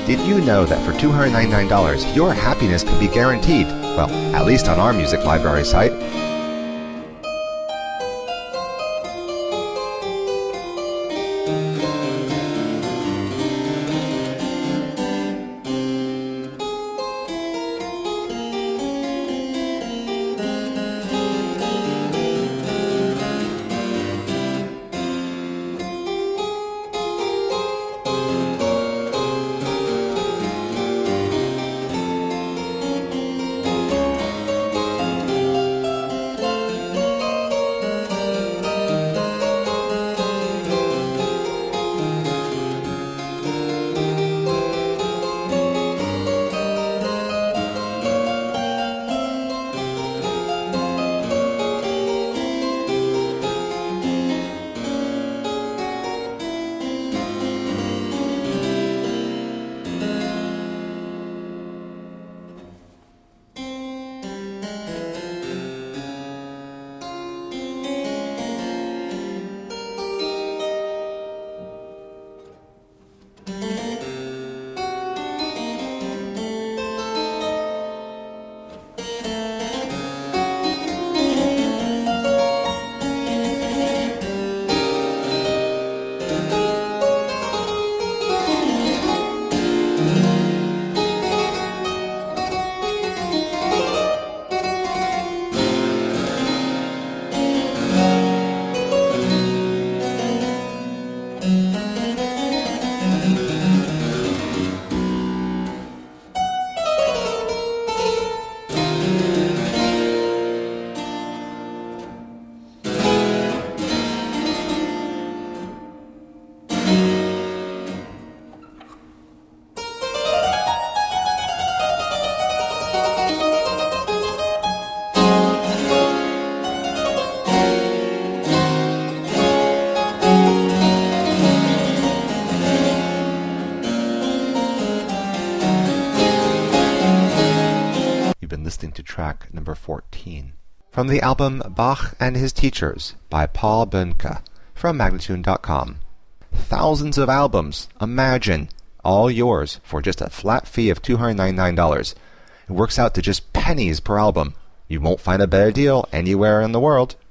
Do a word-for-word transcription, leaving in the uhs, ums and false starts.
Did you know that for two hundred ninety-nine dollars, your happiness can be guaranteed? Well, at least on our music library site. Listening to track number fourteen from the album Bach and His Teachers by Paul Böhnke from Magnatune dot com. Thousands of albums, imagine, all yours for just a flat fee of two hundred ninety-nine dollars. It works out to just pennies per album. You won't find a better deal anywhere in the world.